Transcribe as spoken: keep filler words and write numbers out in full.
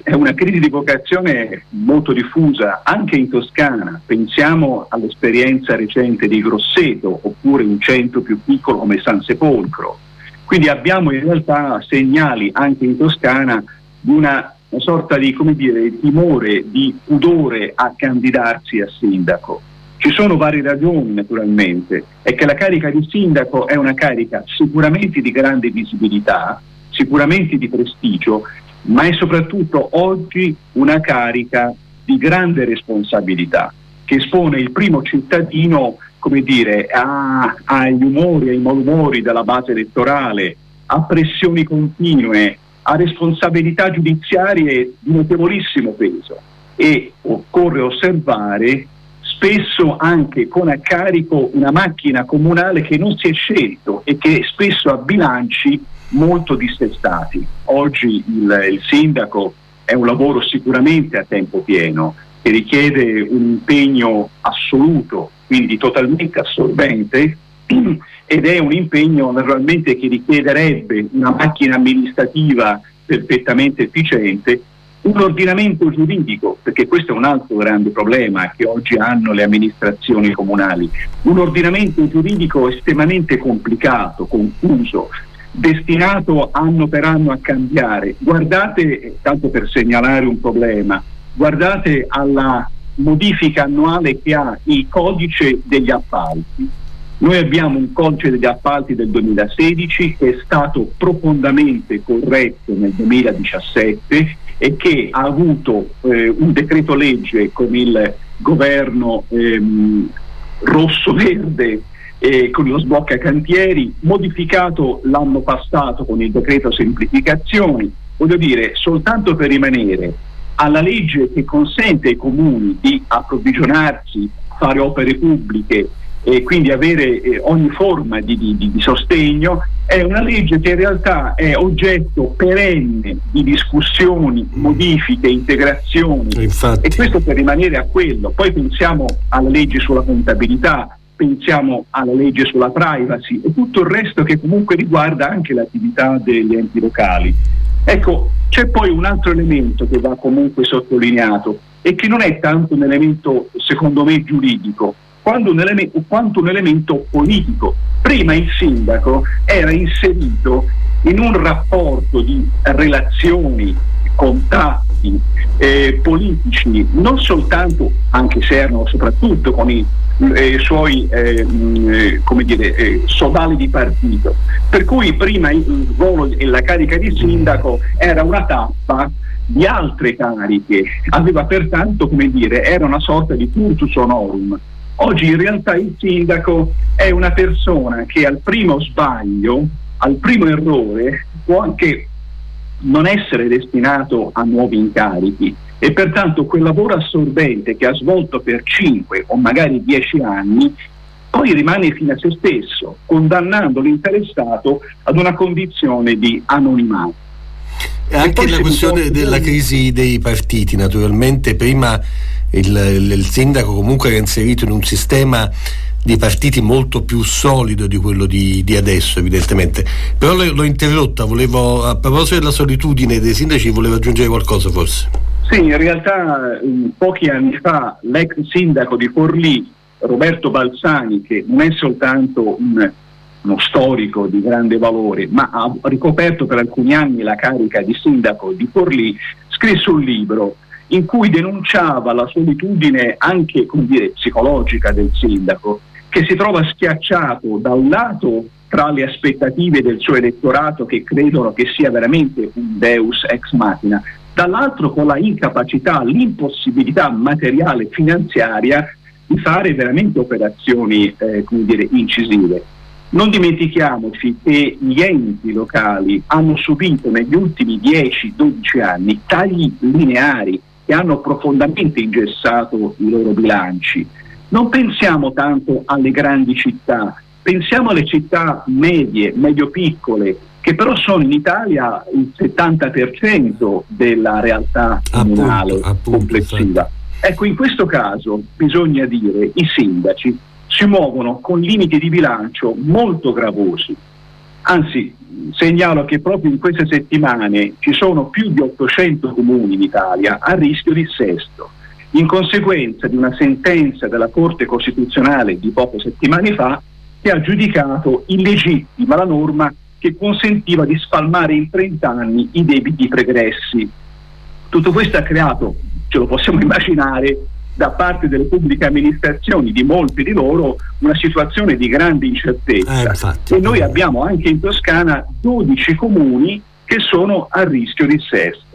è una crisi di vocazione molto diffusa anche in Toscana. Pensiamo all'esperienza recente di Grosseto, oppure un centro più piccolo come San Sepolcro. Quindi abbiamo in realtà segnali anche in Toscana di una, una sorta di, come dire, timore, di pudore a candidarsi a sindaco. Ci sono varie ragioni, naturalmente. È che la carica di sindaco è una carica sicuramente di grande visibilità, sicuramente di prestigio, ma è soprattutto oggi una carica di grande responsabilità, che espone il primo cittadino, come dire, a, agli umori, ai malumori della base elettorale, a pressioni continue, a responsabilità giudiziarie di notevolissimo peso. E occorre osservare spesso anche con a carico una macchina comunale che non si è scelto e che spesso ha bilanci molto dissestati. Oggi il, il sindaco è un lavoro sicuramente a tempo pieno, che richiede un impegno assoluto, quindi totalmente assorbente, ed è un impegno naturalmente che richiederebbe una macchina amministrativa perfettamente efficiente, un ordinamento giuridico, perché questo è un altro grande problema che oggi hanno le amministrazioni comunali, un ordinamento giuridico estremamente complicato, confuso, destinato anno per anno a cambiare. Guardate, tanto per segnalare un problema, guardate alla modifica annuale che ha il codice degli appalti. Noi abbiamo un codice degli appalti del duemilasedici che è stato profondamente corretto nel duemiladiciassette e che ha avuto eh, un decreto legge con il governo ehm, rosso-verde, Eh, con lo sblocca cantieri, modificato l'anno passato con il decreto semplificazioni. Voglio dire, soltanto per rimanere alla legge che consente ai comuni di approvvigionarsi, fare opere pubbliche e quindi avere eh, ogni forma di, di, di sostegno, è una legge che in realtà è oggetto perenne di discussioni, modifiche, integrazioni. Infatti. E questo per rimanere a quello. Poi pensiamo alla legge sulla contabilità, pensiamo alla legge sulla privacy e tutto il resto che comunque riguarda anche l'attività degli enti locali. Ecco, c'è poi un altro elemento che va comunque sottolineato e che non è tanto un elemento, secondo me, giuridico, quanto un, eleme- quanto un elemento politico. Prima il sindaco era inserito in un rapporto di relazioni, contatti eh, politici, non soltanto, anche se erano soprattutto con i eh, suoi eh, mh, come dire, eh, sodali di partito, per cui prima il, il ruolo e la carica di sindaco era una tappa di altre cariche, aveva pertanto, come dire, era una sorta di cursus honorum. Oggi in realtà il sindaco è una persona che al primo sbaglio, al primo errore, può anche non essere destinato a nuovi incarichi e pertanto quel lavoro assorbente che ha svolto per cinque o magari dieci anni poi rimane fine a se stesso, condannando l'interessato ad una condizione di anonimato. Anche la questione può... della crisi dei partiti, naturalmente prima il, il, il sindaco comunque era inserito in un sistema di partiti molto più solido di quello di, di adesso, evidentemente. Però l'ho interrotta, volevo, a proposito della solitudine dei sindaci, volevo aggiungere qualcosa forse. Sì, in realtà pochi anni fa l'ex sindaco di Forlì, Roberto Balzani, che non è soltanto un, uno storico di grande valore, ma ha ricoperto per alcuni anni la carica di sindaco di Forlì, scrisse un libro in cui denunciava la solitudine anche, come dire, psicologica del sindaco, che si trova schiacciato da un lato tra le aspettative del suo elettorato che credono che sia veramente un deus ex machina, dall'altro con la incapacità, l'impossibilità materiale finanziaria di fare veramente operazioni eh, come dire, incisive. Non dimentichiamoci che gli enti locali hanno subito negli ultimi dieci dodici anni tagli lineari che hanno profondamente ingessato i loro bilanci. Non pensiamo tanto alle grandi città, pensiamo alle città medie, medio-piccole, che però sono in Italia il settanta per cento della realtà comunale appunto, appunto, complessiva. Sì. Ecco, in questo caso bisogna dire i sindaci si muovono con limiti di bilancio molto gravosi Anzi, segnalo che proprio in queste settimane ci sono più di ottocento comuni in Italia a rischio dissesto, in conseguenza di una sentenza della Corte Costituzionale di poche settimane fa che ha giudicato illegittima la norma che consentiva di spalmare in trenta anni i debiti pregressi. Tutto questo ha creato, ce lo possiamo immaginare, da parte delle pubbliche amministrazioni, di molti di loro, una situazione di grande incertezza. Eh, infatti, e noi abbiamo anche in Toscana dodici comuni che sono a rischio dissesto.